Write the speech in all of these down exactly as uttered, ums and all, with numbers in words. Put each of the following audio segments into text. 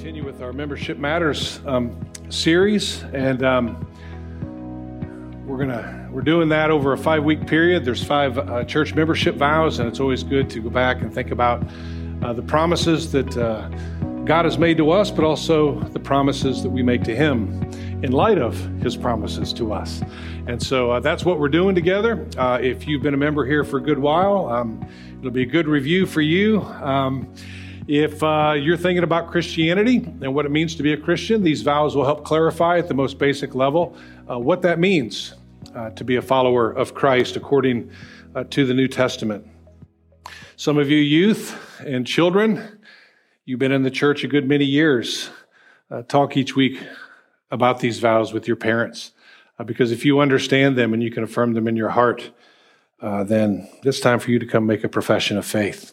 continue with our Membership Matters um, series, and um, we're gonna we're doing that over a five-week period. There's five uh, church membership vows, and it's always good to go back and think about uh, the promises that uh, God has made to us, but also the promises that we make to Him in light of His promises to us. And so uh, that's what we're doing together. Uh, if you've been a member here for a good while, um, it'll be a good review for you. Um, If uh, you're thinking about Christianity and what it means to be a Christian, these vows will help clarify at the most basic level uh, what that means uh, to be a follower of Christ according uh, to the New Testament. Some of you youth and children, you've been in the church a good many years. Uh, talk each week about these vows with your parents, uh, because if you understand them and you can affirm them in your heart, uh, then it's time for you to come make a profession of faith.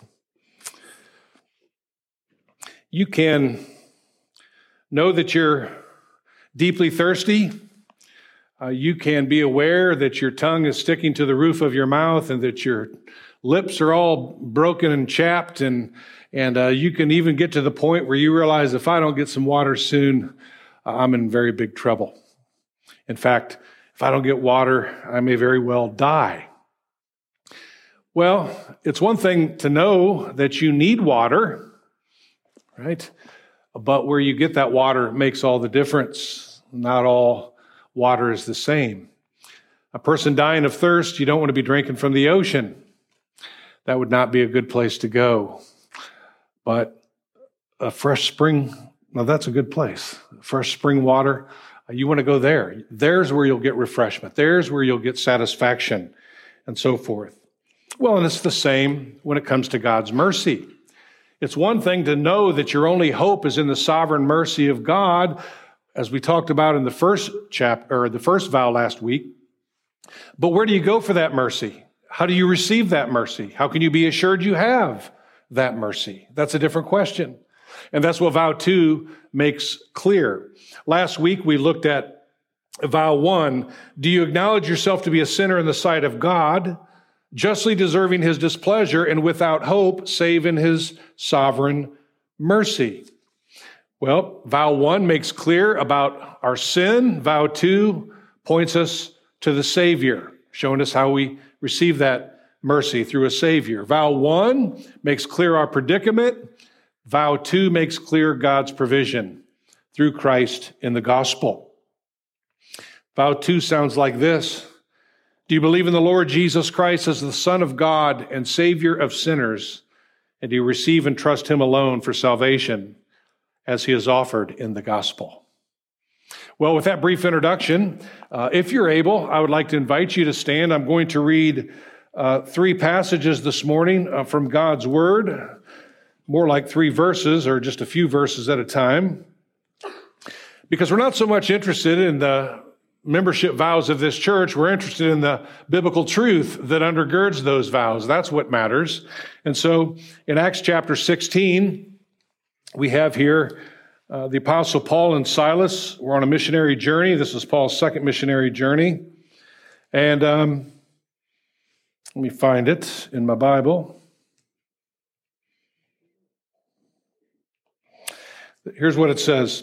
You can know that you're deeply thirsty. Uh, you can be aware that your tongue is sticking to the roof of your mouth and that your lips are all broken and chapped. And, and uh, you can even get to the point where you realize, if I don't get some water soon, uh, I'm in very big trouble. In fact, if I don't get water, I may very well die. Well, it's one thing to know that you need water, right? But where you get that water makes all the difference. Not all water is the same. A person dying of thirst, you don't want to be drinking from the ocean. That would not be a good place to go. But a fresh spring, well, that's a good place. Fresh spring water, you want to go there. There's where you'll get refreshment. There's where you'll get satisfaction, and so forth. Well, and it's the same when it comes to God's mercy. It's one thing to know that your only hope is in the sovereign mercy of God, as we talked about in the first chapter, or the first vow last week. But where do you go for that mercy? How do you receive that mercy? How can you be assured you have that mercy? That's a different question. And that's what vow two makes clear. Last week, we looked at vow one. Do you acknowledge yourself to be a sinner in the sight of God, justly deserving His displeasure and without hope, save in His sovereign mercy? Well, vow one makes clear about our sin. Vow two points us to the Savior, showing us how we receive that mercy through a Savior. Vow one makes clear our predicament. Vow two makes clear God's provision through Christ in the gospel. Vow two sounds like this. Do you believe in the Lord Jesus Christ as the Son of God and Savior of sinners? And do you receive and trust Him alone for salvation as He is offered in the gospel? Well, with that brief introduction, uh, if you're able, I would like to invite you to stand. I'm going to read uh, three passages this morning uh, from God's Word, more like three verses or just a few verses at a time, because we're not so much interested in the membership vows of this church. We're interested in the biblical truth that undergirds those vows. That's what matters. And so in Acts chapter sixteen, we have here uh, the Apostle Paul and Silas were on a missionary journey. This is Paul's second missionary journey. And um, let me find it in my Bible. Here's what it says.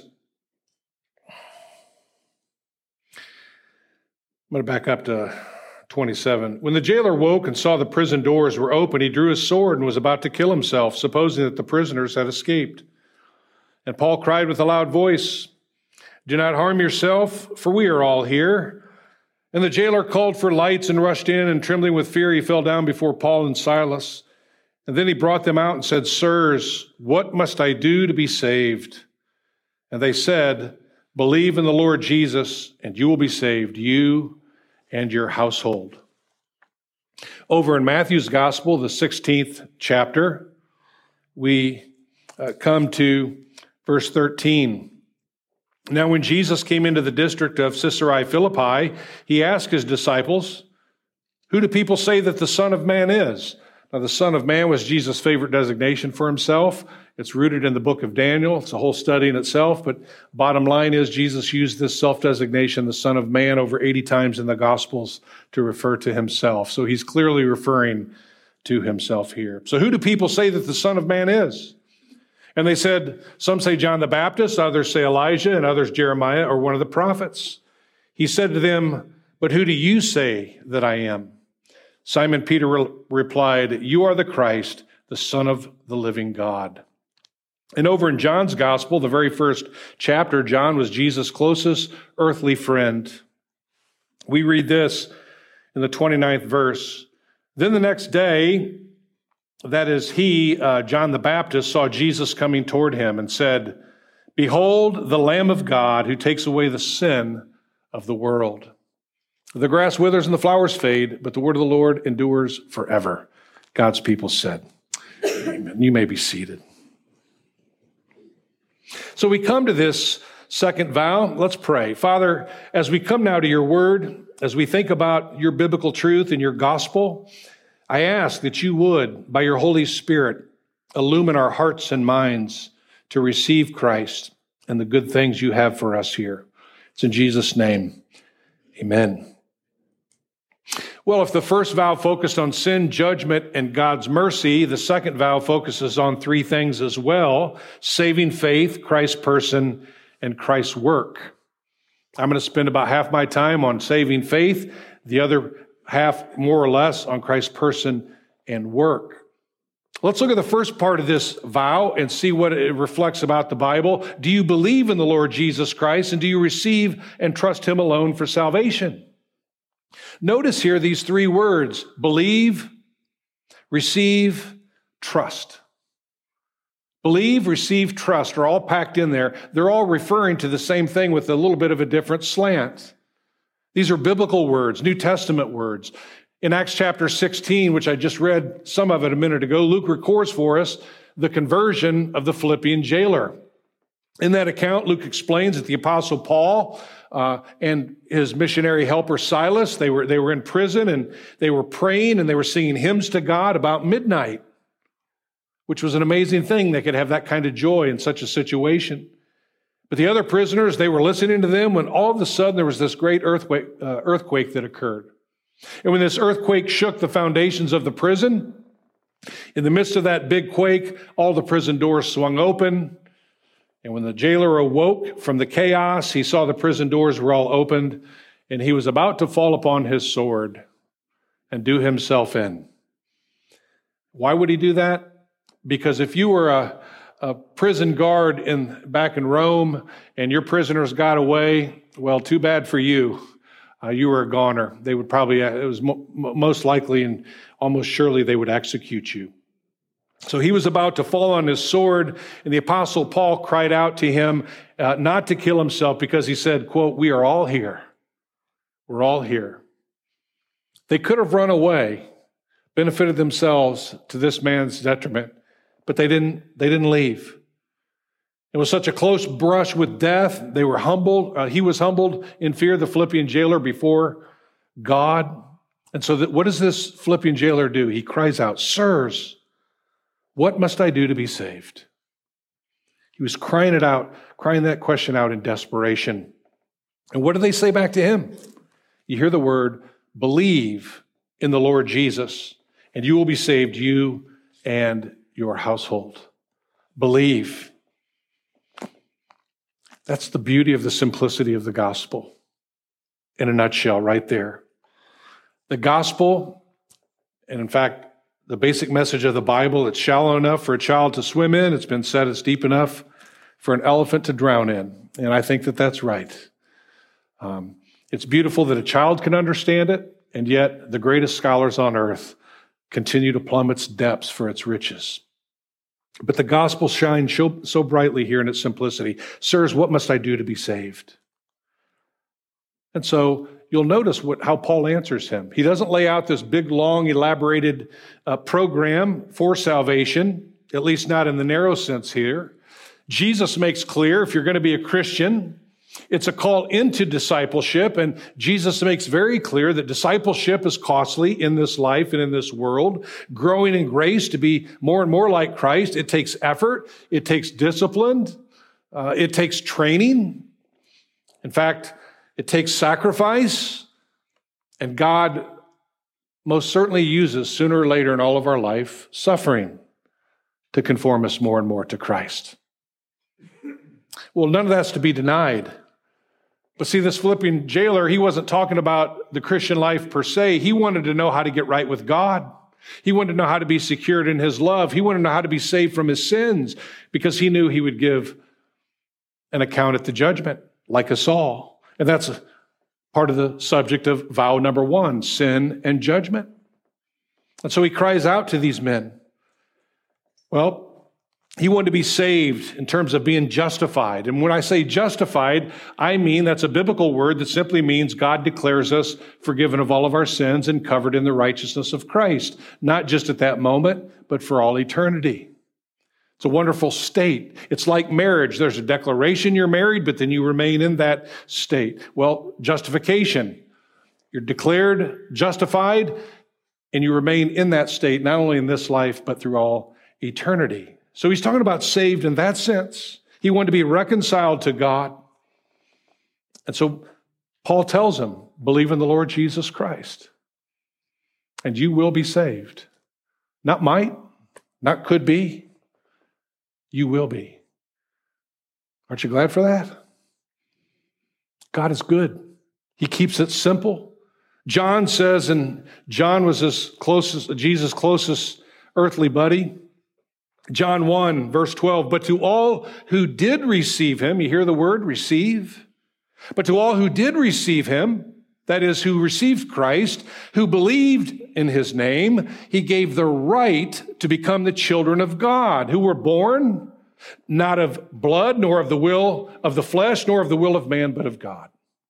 I'm going to back up to twenty-seven. When the jailer woke and saw the prison doors were open, he drew his sword and was about to kill himself, supposing that the prisoners had escaped. And Paul cried with a loud voice, "Do not harm yourself, for we are all here." And the jailer called for lights and rushed in, and trembling with fear, he fell down before Paul and Silas. And then he brought them out and said, "Sirs, what must I do to be saved?" And they said, "Believe in the Lord Jesus, and you will be saved, you and your household." Over in Matthew's Gospel, the sixteenth chapter, we uh, come to verse thirteen. Now, when Jesus came into the district of Caesarea Philippi, he asked his disciples, "Who do people say that the Son of Man is?" Now, the Son of Man was Jesus' favorite designation for himself. It's rooted in the book of Daniel. It's a whole study in itself, but bottom line is Jesus used this self-designation, the Son of Man, over eighty times in the Gospels to refer to himself. So he's clearly referring to himself here. So who do people say that the Son of Man is? And they said, some say John the Baptist, others say Elijah, and others Jeremiah or one of the prophets. He said to them, but who do you say that I am? Simon Peter re- replied, you are the Christ, the Son of the living God. And over in John's gospel, the very first chapter, John was Jesus' closest earthly friend. We read this in the twenty-ninth verse. Then the next day, that is, he, uh, John the Baptist, saw Jesus coming toward him and said, behold, the Lamb of God who takes away the sin of the world. The grass withers and the flowers fade, but the word of the Lord endures forever. God's people said, amen. You may be seated. So we come to this second vow. Let's pray. Father, as we come now to your word, as we think about your biblical truth and your gospel, I ask that you would, by your Holy Spirit, illumine our hearts and minds to receive Christ and the good things you have for us here. It's in Jesus' name. Amen. Well, if the first vow focused on sin, judgment, and God's mercy, the second vow focuses on three things as well: saving faith, Christ's person, and Christ's work. I'm going to spend about half my time on saving faith, the other half, more or less, on Christ's person and work. Let's look at the first part of this vow and see what it reflects about the Bible. Do you believe in the Lord Jesus Christ, and do you receive and trust him alone for salvation? Notice here these three words: believe, receive, trust. Believe, receive, trust are all packed in there. They're all referring to the same thing with a little bit of a different slant. These are biblical words, New Testament words. In Acts chapter sixteen, which I just read some of it a minute ago, Luke records for us the conversion of the Philippian jailer. In that account, Luke explains that the Apostle Paul uh, and his missionary helper Silas, they were, they were in prison and they were praying and they were singing hymns to God about midnight, which was an amazing thing. They could have that kind of joy in such a situation. But the other prisoners, they were listening to them when all of a sudden there was this great earthquake, uh, earthquake that occurred. And when this earthquake shook the foundations of the prison, in the midst of that big quake, all the prison doors swung open. And when the jailer awoke from the chaos, he saw the prison doors were all opened, and he was about to fall upon his sword and do himself in. Why would he do that? Because if you were a, a prison guard in back in Rome and your prisoners got away, well, too bad for you. Uh, you were a goner. They would probably, it was mo- most likely and almost surely they would execute you. So he was about to fall on his sword, and the Apostle Paul cried out to him uh, not to kill himself, because he said, quote, we are all here. We're all here. They could have run away, benefited themselves to this man's detriment, but they didn't, they didn't leave. It was such a close brush with death. They were humbled. Uh, he was humbled in fear, the Philippian jailer, before God. And so that, what does this Philippian jailer do? He cries out, sirs, what must I do to be saved? He was crying it out, crying that question out in desperation. And what do they say back to him? You hear the word, believe in the Lord Jesus, and you will be saved, you and your household. Believe. That's the beauty of the simplicity of the gospel in a nutshell right there. The gospel, and in fact, the basic message of the Bible, it's shallow enough for a child to swim in. It's been said it's deep enough for an elephant to drown in. And I think that that's right. Um, it's beautiful that a child can understand it, and yet the greatest scholars on earth continue to plumb its depths for its riches. But the gospel shines so, so brightly here in its simplicity. Sirs, what must I do to be saved? And so you'll notice what, how Paul answers him. He doesn't lay out this big, long, elaborated uh, program for salvation, at least not in the narrow sense here. Jesus makes clear, if you're going to be a Christian, it's a call into discipleship, and Jesus makes very clear that discipleship is costly in this life and in this world. Growing in grace to be more and more like Christ, it takes effort, it takes discipline, uh, it takes training. In fact, it takes sacrifice, and God most certainly uses sooner or later in all of our life suffering to conform us more and more to Christ. Well, none of that's to be denied. But see, this Philippian jailer, he wasn't talking about the Christian life per se. He wanted to know how to get right with God. He wanted to know how to be secured in his love. He wanted to know how to be saved from his sins because he knew he would give an account at the judgment, like us all. And that's part of the subject of vow number one, sin and judgment. And so he cries out to these men. Well, he wanted to be saved in terms of being justified. And when I say justified, I mean that's a biblical word that simply means God declares us forgiven of all of our sins and covered in the righteousness of Christ, not just at that moment, but for all eternity. It's a wonderful state. It's like marriage. There's a declaration you're married, but then you remain in that state. Well, justification. You're declared justified, and you remain in that state, not only in this life, but through all eternity. So he's talking about saved in that sense. He wanted to be reconciled to God. And so Paul tells him, believe in the Lord Jesus Christ, and you will be saved. Not might, not could be. You will be. Aren't you glad for that? God is good. He keeps it simple. John says, and John was his closest, Jesus' closest earthly buddy. John one, verse twelve, but to all who did receive him, you hear the word receive? But to all who did receive him, that is, who received Christ, who believed in his name, he gave the right to become the children of God, who were born not of blood, nor of the will of the flesh, nor of the will of man, but of God.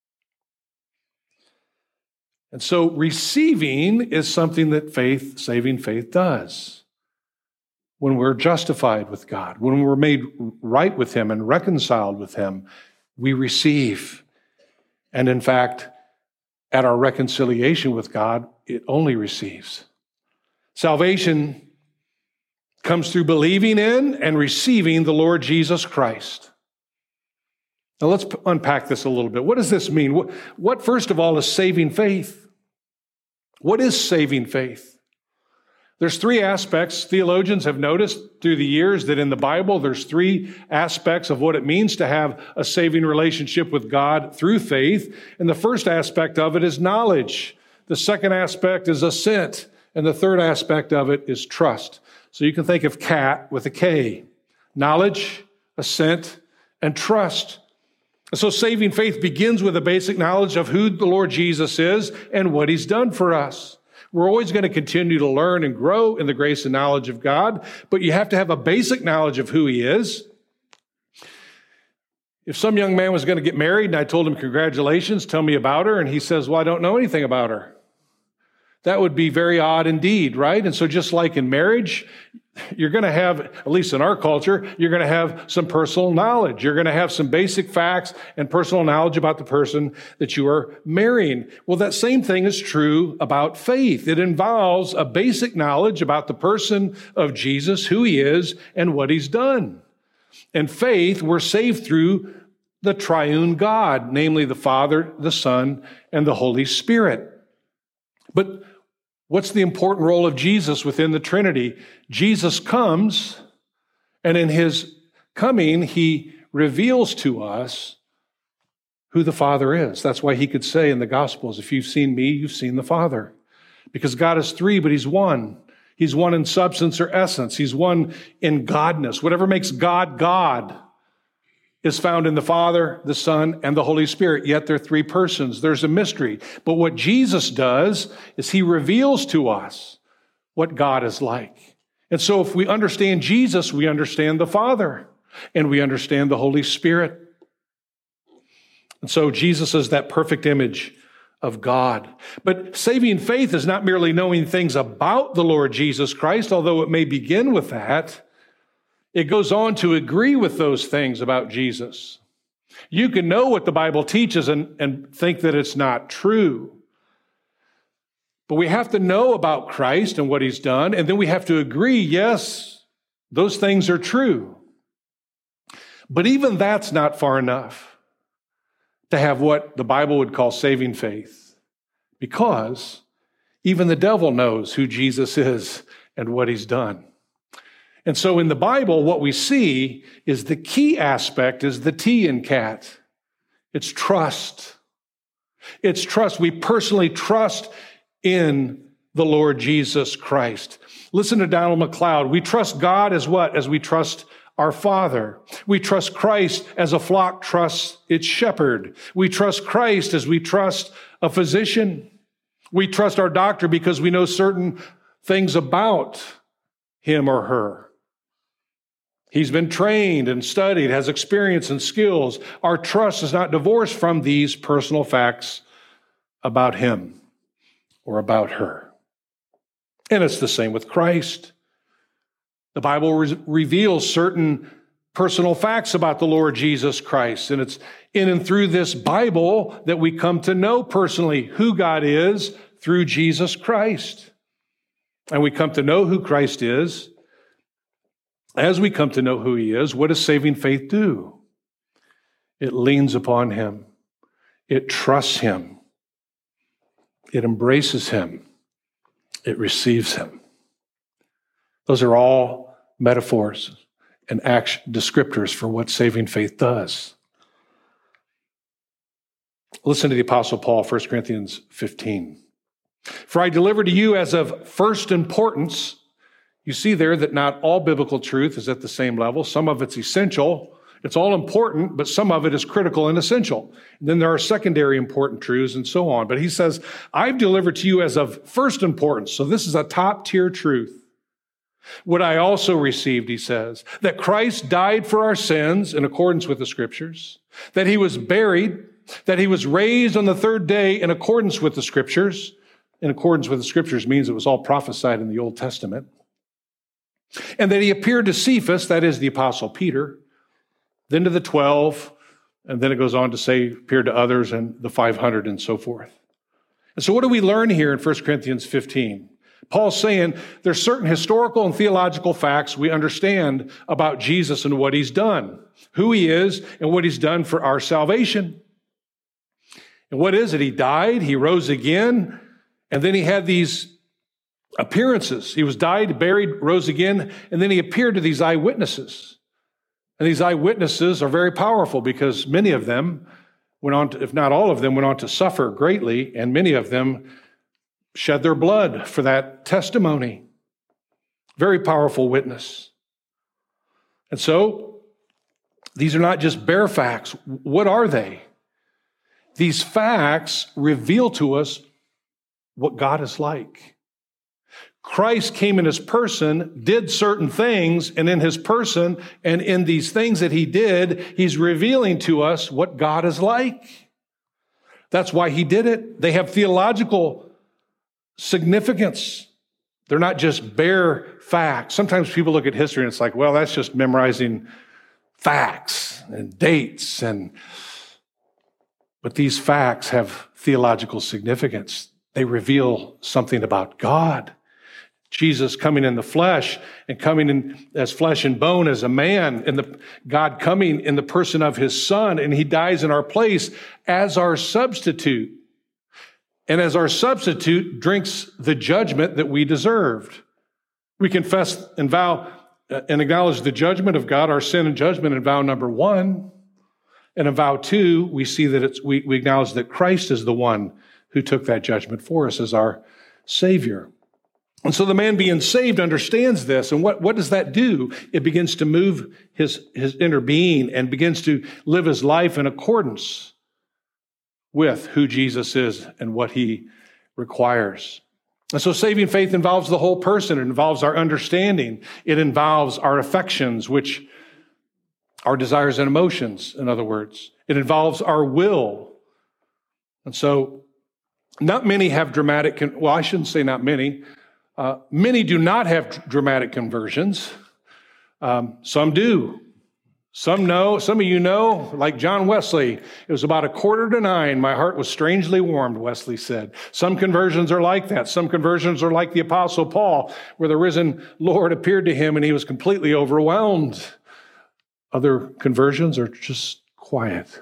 And so receiving is something that faith, saving faith does. When we're justified with God, when we're made right with him and reconciled with him, we receive. And in fact, at our reconciliation with God, it only receives. Salvation comes through believing in and receiving the Lord Jesus Christ. Now let's unpack this a little bit. What does this mean? What, what first of all, is saving faith? What is saving faith? There's three aspects. Theologians have noticed through the years that in the Bible, there's three aspects of what it means to have a saving relationship with God through faith. And the first aspect of it is knowledge. The second aspect is assent. And the third aspect of it is trust. So you can think of CAT with a K. Knowledge, assent, and trust. So saving faith begins with a basic knowledge of who the Lord Jesus is and what he's done for us. We're always going to continue to learn and grow in the grace and knowledge of God, but you have to have a basic knowledge of who he is. If some young man was going to get married and I told him, congratulations, tell me about her, and he says, well, I don't know anything about her. That would be very odd indeed, right? And so just like in marriage, you're going to have, at least in our culture, you're going to have some personal knowledge. You're going to have some basic facts and personal knowledge about the person that you are marrying. Well, that same thing is true about faith. It involves a basic knowledge about the person of Jesus, who he is, and what he's done. And faith, we're saved through the triune God, namely the Father, the Son, and the Holy Spirit. But what's the important role of Jesus within the Trinity? Jesus comes, and in his coming, he reveals to us who the Father is. That's why he could say in the Gospels, if you've seen me, you've seen the Father. Because God is three, but he's one. He's one in substance or essence. He's one in godness. Whatever makes God God is found in the Father, the Son, and the Holy Spirit. Yet they're three persons. There's a mystery. But what Jesus does is he reveals to us what God is like. And so if we understand Jesus, we understand the Father, and we understand the Holy Spirit. And so Jesus is that perfect image of God. But saving faith is not merely knowing things about the Lord Jesus Christ, although it may begin with that. It goes on to agree with those things about Jesus. You can know what the Bible teaches and, and think that it's not true. But we have to know about Christ and what he's done, and then we have to agree, yes, those things are true. But even that's not far enough to have what the Bible would call saving faith, because even the devil knows who Jesus is and what he's done. And so in the Bible, what we see is the key aspect is the T in cat. It's trust. It's trust. We personally trust in the Lord Jesus Christ. Listen to Donald McLeod. We trust God as what? As we trust our Father. We trust Christ as a flock trusts its shepherd. We trust Christ as we trust a physician. We trust our doctor because we know certain things about him or her. He's been trained and studied, has experience and skills. Our trust is not divorced from these personal facts about him or about her. And it's the same with Christ. The Bible re- reveals certain personal facts about the Lord Jesus Christ. And it's in and through this Bible that we come to know personally who God is through Jesus Christ. And we come to know who Christ is. As we come to know who he is, what does saving faith do? It leans upon him. It trusts him. It embraces him. It receives him. Those are all metaphors and action descriptors for what saving faith does. Listen to the Apostle Paul, First Corinthians fifteen. For I delivered to you as of first importance. You see there that not all biblical truth is at the same level. Some of it's essential. It's all important, but some of it is critical and essential. And then there are secondary important truths and so on. But he says, I've delivered to you as of first importance. So this is a top tier truth. What I also received, he says, that Christ died for our sins in accordance with the scriptures, that he was buried, that he was raised on the third day in accordance with the scriptures. In accordance with the scriptures means it was all prophesied in the Old Testament. And that he appeared to Cephas, that is the Apostle Peter, then to the twelve, and then it goes on to say appeared to others and the five hundred and so forth. And so what do we learn here in First Corinthians fifteen? Paul's saying there's certain historical and theological facts we understand about Jesus and what he's done, who he is and what he's done for our salvation. And what is it? He died, he rose again, and then he had these appearances. He was died, buried, rose again, and then he appeared to these eyewitnesses. And these eyewitnesses are very powerful because many of them went on to, if not all of them, went on to suffer greatly, and many of them shed their blood for that testimony. Very powerful witness. And so, these are not just bare facts. What are they? These facts reveal to us what God is like. Christ came in his person, did certain things, and in his person and in these things that he did, he's revealing to us what God is like. That's why he did it. They have theological significance. They're not just bare facts. Sometimes people look at history and it's like, well, that's just memorizing facts and dates. and But these facts have theological significance. They reveal something about God. Jesus coming in the flesh and coming in as flesh and bone as a man, and the God coming in the person of his son, and he dies in our place as our substitute. And as our substitute drinks the judgment that we deserved. We confess and vow and acknowledge the judgment of God, our sin and judgment in vow number one. And in vow two, we see that it's we, we acknowledge that Christ is the one who took that judgment for us as our Savior. And so the man being saved understands this. And what, what does that do? It begins to move his, his inner being and begins to live his life in accordance with who Jesus is and what he requires. And so saving faith involves the whole person. It involves our understanding. It involves our affections, which our desires and emotions, in other words. It involves our will. And so not many have dramatic, con- well, I shouldn't say not many. Uh, many do not have dramatic conversions. Um, some do. Some know, some of you know, like John Wesley, it was about a quarter to nine. My heart was strangely warmed, Wesley said. Some conversions are like that. Some conversions are like the Apostle Paul, where the risen Lord appeared to him and he was completely overwhelmed. Other conversions are just quiet,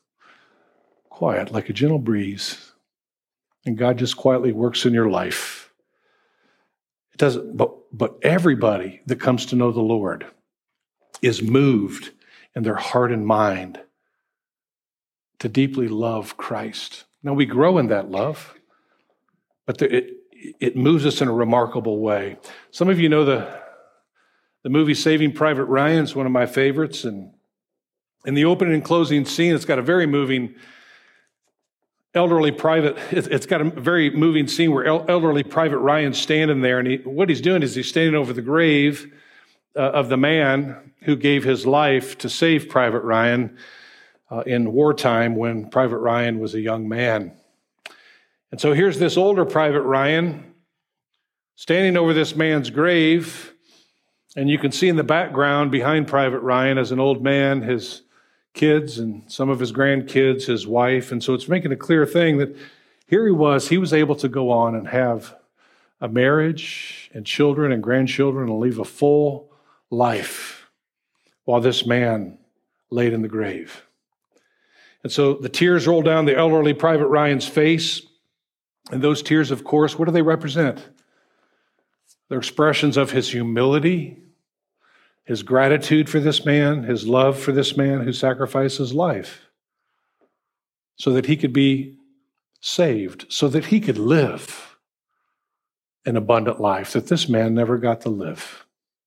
quiet, like a gentle breeze. And God just quietly works in your life It doesn't, but, but everybody that comes to know the Lord is moved in their heart and mind to deeply love Christ. Now, we grow in that love, but the, it, it moves us in a remarkable way. Some of you know the, the movie Saving Private Ryan is one of my favorites. And in the opening and closing scene, it's got a very moving elderly private, it's got a very moving scene where elderly Private Ryan's standing there, and he, what he's doing is he's standing over the grave uh, of the man who gave his life to save Private Ryan uh, in wartime when Private Ryan was a young man. And so here's this older Private Ryan standing over this man's grave, and you can see in the background behind Private Ryan as an old man, his kids and some of his grandkids, his wife. And so it's making a clear thing that here he was, he was able to go on and have a marriage and children and grandchildren and live a full life while this man laid in the grave. And so the tears roll down the elderly Private Ryan's face. And those tears, of course, what do they represent? They're expressions of his humility, his gratitude for this man, his love for this man who sacrificed his life so that he could be saved, so that he could live an abundant life that this man never got to live.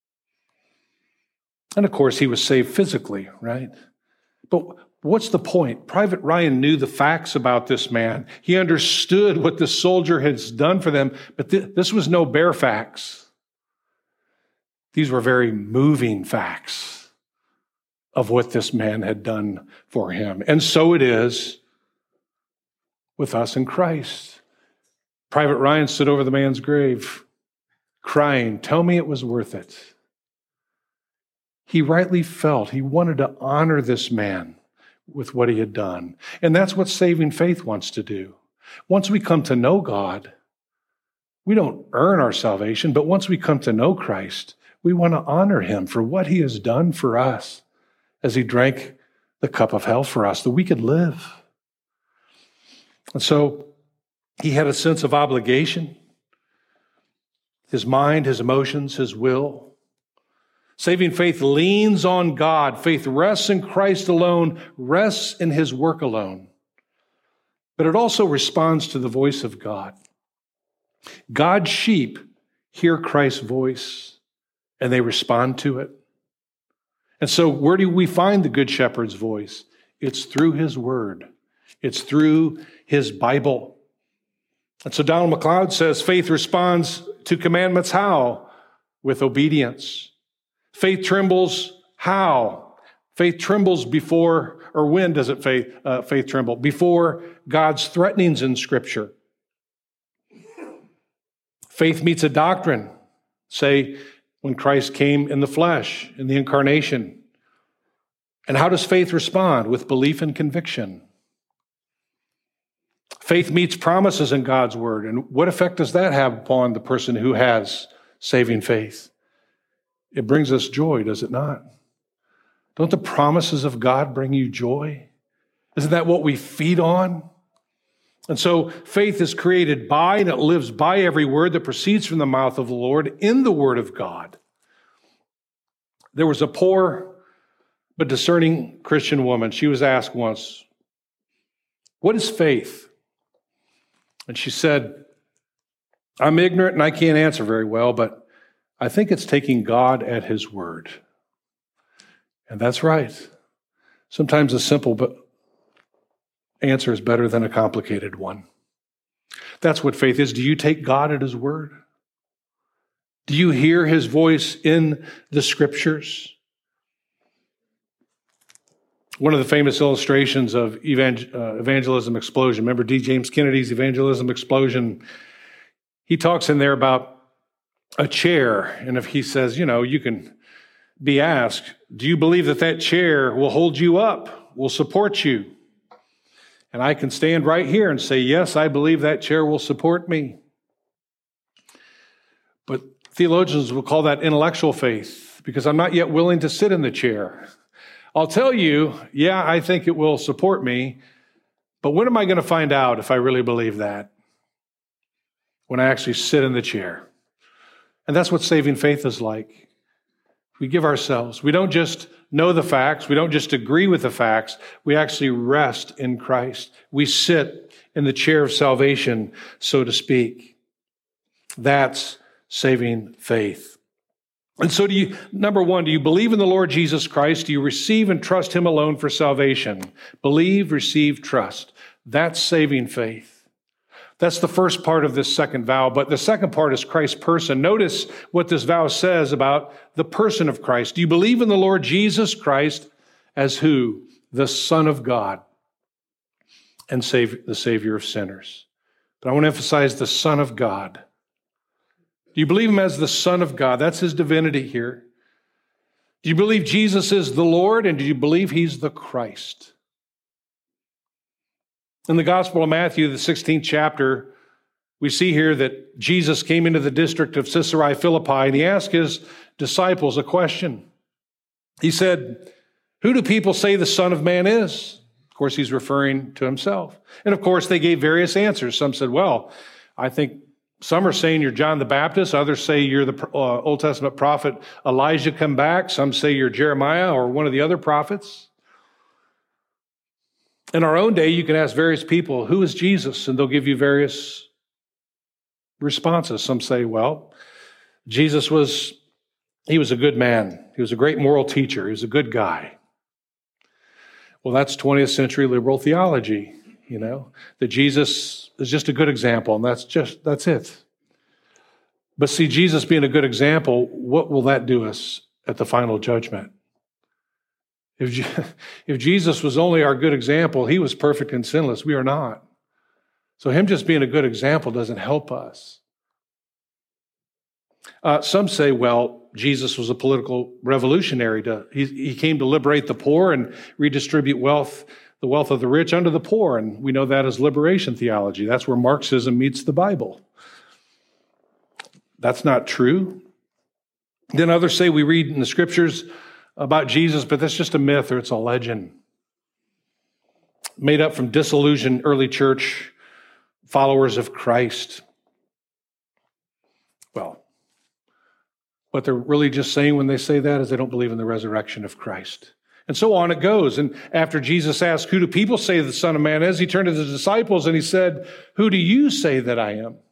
And of course, he was saved physically, right? But what's the point? Private Ryan knew the facts about this man. He understood what the soldier has done for them, but th- this was no bare facts. These were very moving facts of what this man had done for him. And so it is with us in Christ. Private Ryan stood over the man's grave, crying, "Tell me it was worth it." He rightly felt he wanted to honor this man with what he had done. And that's what saving faith wants to do. Once we come to know God, we don't earn our salvation, but once we come to know Christ, we want to honor him for what he has done for us as he drank the cup of hell for us, that we could live. And so he had a sense of obligation, his mind, his emotions, his will. Saving faith leans on God. Faith rests in Christ alone, rests in his work alone. But it also responds to the voice of God. God's sheep hear Christ's voice, and they respond to it. And so where do we find the Good Shepherd's voice? It's through his word. It's through his Bible. And so Donald MacLeod says faith responds to commandments how? With obedience. Faith trembles how? Faith trembles before, or when does it faith, uh, faith tremble? Before God's threatenings in Scripture. Faith meets a doctrine. Say, when Christ came in the flesh, in the incarnation. And how does faith respond? With belief and conviction. Faith meets promises in God's word. And what effect does that have upon the person who has saving faith? It brings us joy, does it not? Don't the promises of God bring you joy? Isn't that what we feed on? And so faith is created by and it lives by every word that proceeds from the mouth of the Lord in the word of God. There was a poor but discerning Christian woman. She was asked once, "What is faith?" And she said, "I'm ignorant and I can't answer very well, but I think it's taking God at his word." And that's right. Sometimes a simple but answer is better than a complicated one. That's what faith is. Do you take God at his word? Do you hear his voice in the scriptures? One of the famous illustrations of evangel- uh, evangelism explosion, remember D. James Kennedy's evangelism explosion? He talks in there about a chair, and if he says, you know, you can be asked, do you believe that that chair will hold you up, will support you? And I can stand right here and say, yes, I believe that chair will support me. But theologians will call that intellectual faith because I'm not yet willing to sit in the chair. I'll tell you, yeah, I think it will support me, but when am I going to find out if I really believe that? When I actually sit in the chair. And that's what saving faith is like. We give ourselves. We don't just know the facts. We don't just agree with the facts. We actually rest in Christ. We sit in the chair of salvation, so to speak. That's saving faith. And so do you, number one, do you believe in the Lord Jesus Christ? Do you receive and trust him alone for salvation? Believe, receive, trust. That's saving faith. That's the first part of this second vow, but the second part is Christ's person. Notice what this vow says about the person of Christ. Do you believe in the Lord Jesus Christ as who? The Son of God and save, the Savior of sinners. But I want to emphasize the Son of God. Do you believe him as the Son of God? That's his divinity here. Do you believe Jesus is the Lord, and do you believe he's the Christ? In the Gospel of Matthew, the sixteenth chapter, we see here that Jesus came into the district of Caesarea Philippi, and he asked his disciples a question. He said, "Who do people say the Son of Man is?" Of course, he's referring to himself. And of course, they gave various answers. Some said, well, I think some are saying you're John the Baptist. Others say you're the uh, Old Testament prophet Elijah come back. Some say you're Jeremiah or one of the other prophets. In our own day, you can ask various people, who is Jesus? And they'll give you various responses. Some say, well, Jesus was, he was a good man. He was a great moral teacher. He was a good guy. Well, that's twentieth century liberal theology, you know, that Jesus is just a good example, and that's just, that's it. But see, Jesus being a good example, what will that do us at the final judgment? If, if Jesus was only our good example, he was perfect and sinless. We are not. So him just being a good example doesn't help us. Uh, some say, well, Jesus was a political revolutionary. To, he, he came to liberate the poor and redistribute wealth, the wealth of the rich unto the poor. And we know that as liberation theology. That's where Marxism meets the Bible. That's not true. Then others say we read in the scriptures about Jesus, but that's just a myth or it's a legend made up from disillusioned early church followers of Christ. Well, what they're really just saying when they say that is they don't believe in the resurrection of Christ. And so on it goes. And after Jesus asked, who do people say the Son of Man is? He turned to the disciples and he said, who do you say that I am?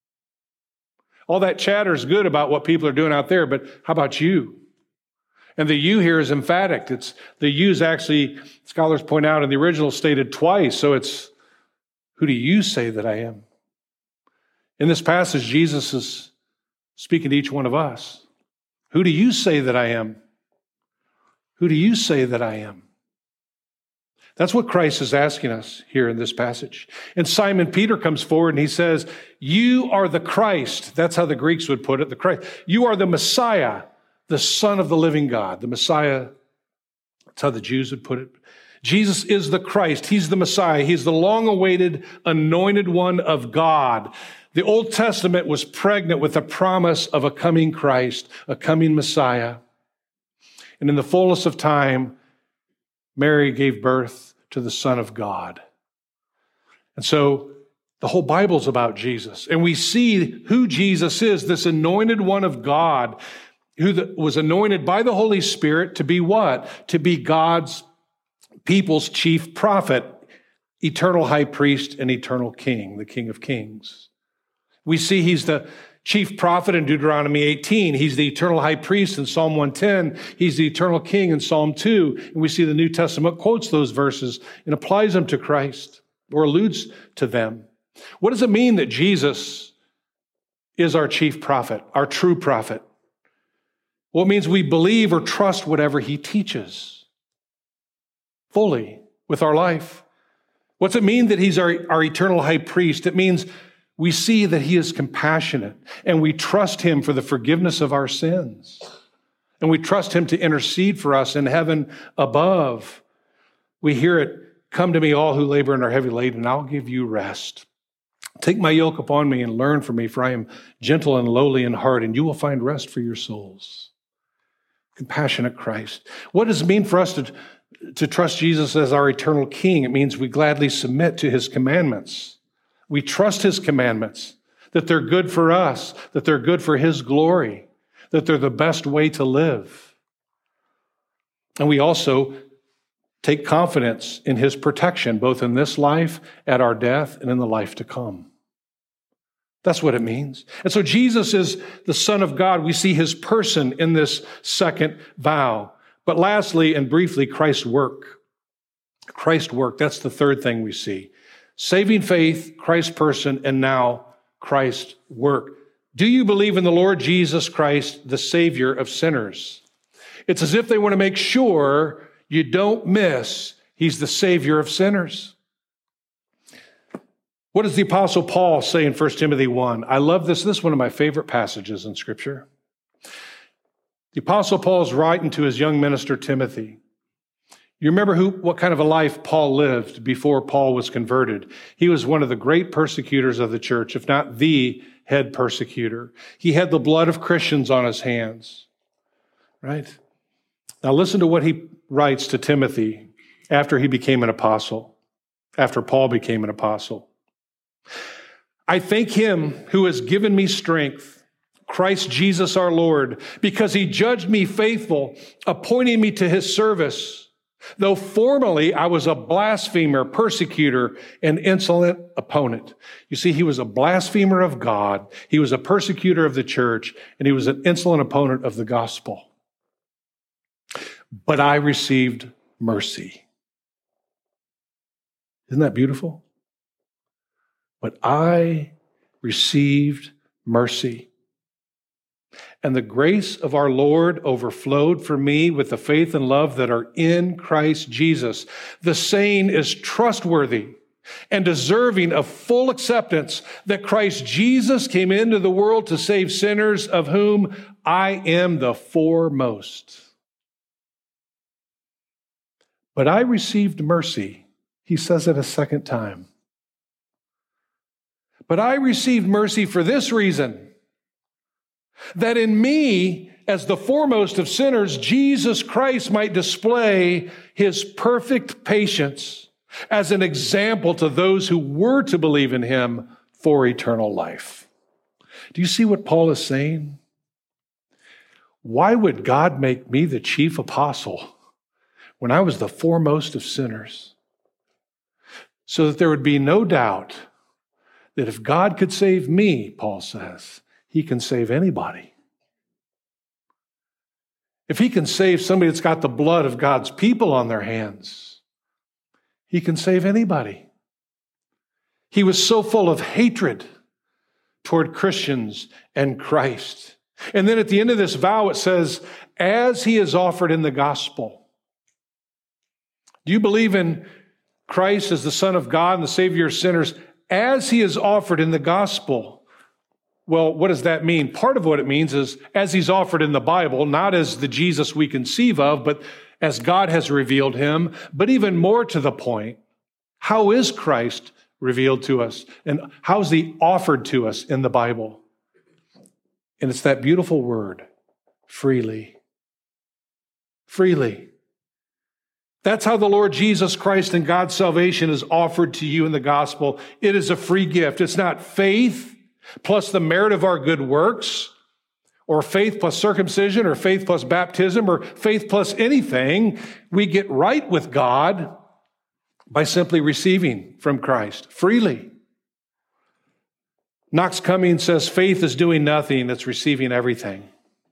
All that chatter is good about what people are doing out there, but how about you? And the you here is emphatic. It's the you is actually, scholars point out, in the original stated twice. So it's, who do you say that I am? In this passage, Jesus is speaking to each one of us. Who do you say that I am? Who do you say that I am? That's what Christ is asking us here in this passage. And Simon Peter comes forward and he says, you are the Christ. That's how the Greeks would put it, the Christ. You are the Messiah, the Son of the living God. The Messiah, that's how the Jews would put it. Jesus is the Christ. He's the Messiah. He's the long-awaited, anointed one of God. The Old Testament was pregnant with the promise of a coming Christ, a coming Messiah. And in the fullness of time, Mary gave birth to the Son of God. And so the whole Bible's about Jesus. And we see who Jesus is, this anointed one of God, who was anointed by the Holy Spirit to be what? To be God's people's chief prophet, eternal high priest, and eternal king, the King of Kings. We see he's the chief prophet in Deuteronomy eighteen. He's the eternal high priest in Psalm one ten. He's the eternal king in Psalm two. And we see the New Testament quotes those verses and applies them to Christ or alludes to them. What does it mean that Jesus is our chief prophet, our true prophet? Well, it means we believe or trust whatever he teaches fully with our life. What's it mean that he's our, our eternal high priest? It means we see that he is compassionate and we trust him for the forgiveness of our sins. And we trust him to intercede for us in heaven above. We hear it, come to me all who labor and are heavy laden, and I'll give you rest. Take my yoke upon me and learn from me, for I am gentle and lowly in heart, and you will find rest for your souls. Compassionate Christ. What does it mean for us to, to trust Jesus as our eternal King? It means we gladly submit to his commandments. We trust his commandments. that they're good for us, that they're good for His glory, that they're the best way to live. And we also take confidence in His protection, both in this life, at our death, and in the life to come. That's what it means. And so Jesus is the Son of God. We see His person in this second vow. But lastly and briefly, Christ's work. Christ's work, that's the third thing we see. Saving faith, Christ's person, and now Christ's work. Do you believe in the Lord Jesus Christ, the Savior of sinners? It's as if they want to make sure you don't miss He's the Savior of sinners. What does the Apostle Paul say in First Timothy one? I love this. This is one of my favorite passages in Scripture. The Apostle Paul is writing to his young minister, Timothy. You remember who, what kind of a life Paul lived before Paul was converted. He was one of the great persecutors of the church, if not the head persecutor. He had the blood of Christians on his hands, right? Now listen to what he writes to Timothy after he became an apostle, after Paul became an apostle. I thank Him who has given me strength, Christ Jesus our Lord, because He judged me faithful, appointing me to His service. Though formerly I was a blasphemer, persecutor, and insolent opponent. You see, he was a blasphemer of God, he was a persecutor of the church, and he was an insolent opponent of the gospel. But I received mercy. Isn't that beautiful? But I received mercy. And the grace of our Lord overflowed for me with the faith and love that are in Christ Jesus. The saying is trustworthy and deserving of full acceptance that Christ Jesus came into the world to save sinners, of whom I am the foremost. But I received mercy. He says it a second time. But I received mercy for this reason, that in me, as the foremost of sinners, Jesus Christ might display His perfect patience as an example to those who were to believe in Him for eternal life. Do you see what Paul is saying? Why would God make me the chief apostle when I was the foremost of sinners? So that there would be no doubt that if God could save me, Paul says, He can save anybody. If He can save somebody that's got the blood of God's people on their hands, He can save anybody. He was so full of hatred toward Christians and Christ. And then at the end of this vow, it says, as He is offered in the gospel. Do you believe in Christ as the Son of God and the Savior of sinners as He is offered in the gospel? Well, what does that mean? Part of what it means is as He's offered in the Bible, not as the Jesus we conceive of, but as God has revealed Him. But even more to the point, how is Christ revealed to us? And how is He offered to us in the Bible? And it's that beautiful word, freely. Freely. That's how the Lord Jesus Christ and God's salvation is offered to you in the gospel. It is a free gift. It's not faith plus the merit of our good works, or faith plus circumcision, or faith plus baptism, or faith plus anything. We get right with God by simply receiving from Christ freely. Knox Cummings says faith is doing nothing, it's receiving everything.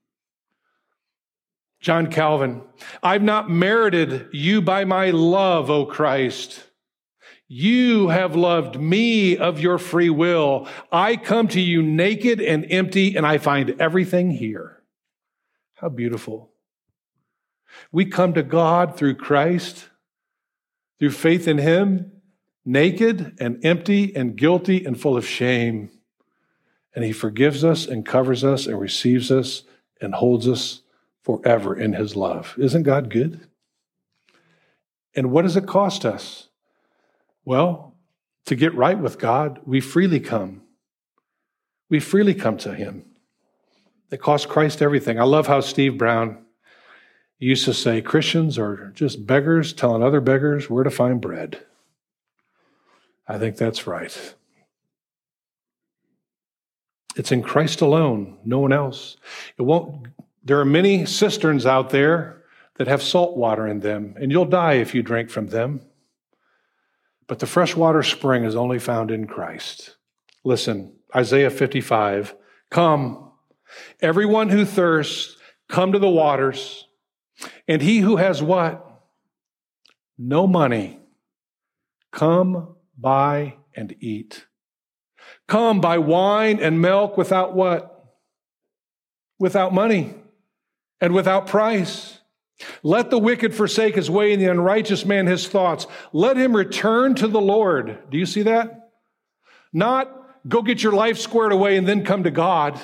John Calvin, I've not merited you by my love, O Christ. You have loved me of your free will. I come to you naked and empty, and I find everything here. How beautiful. We come to God through Christ, through faith in Him, naked and empty and guilty and full of shame. And He forgives us and covers us and receives us and holds us forever in His love. Isn't God good? And what does it cost us? Well, to get right with God, we freely come. We freely come to Him. It costs Christ everything. I love how Steve Brown used to say, Christians are just beggars telling other beggars where to find bread. I think that's right. It's in Christ alone, no one else. It won't. There are many cisterns out there that have salt water in them, and you'll die if you drink from them. But the freshwater spring is only found in Christ. Listen, Isaiah fifty-five, come, everyone who thirsts, come to the waters, and he who has what? No money, come buy and eat. Come buy wine and milk without what? Without money and without price. Let the wicked forsake his way and the unrighteous man his thoughts. Let him return to the Lord. Do you see that? Not go get your life squared away and then come to God.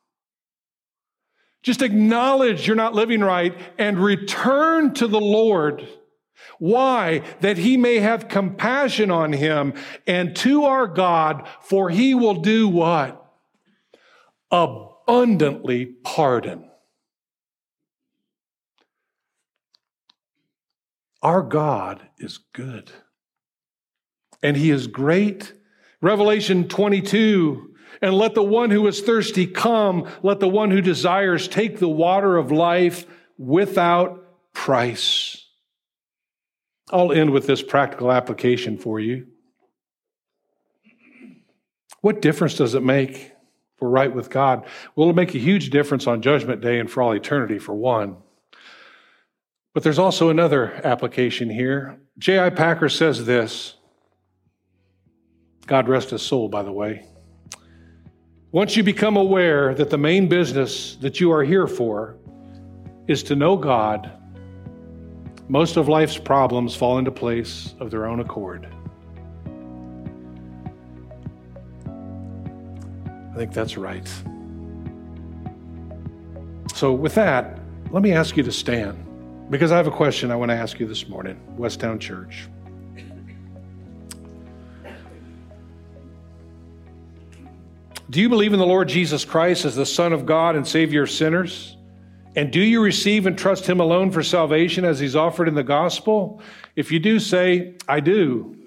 Just acknowledge you're not living right and return to the Lord. Why? That he may have compassion on him and to our God, for he will do what? Abundantly pardon. Our God is good, and he is great. Revelation twenty-two, and let the one who is thirsty come, let the one who desires take the water of life without price. I'll end with this practical application for you. What difference does it make if we're right with God? Well, it'll make a huge difference on Judgment Day and for all eternity, for one. But there's also another application here. J I Packer says this. God rest his soul, by the way. Once you become aware that the main business that you are here for is to know God, most of life's problems fall into place of their own accord. I think that's right. So with that, let me ask you to stand, because I have a question I want to ask you this morning, Westtown Church. Do you believe in the Lord Jesus Christ as the Son of God and Savior of sinners? And do you receive and trust him alone for salvation as he's offered in the gospel? If you do, say, I do.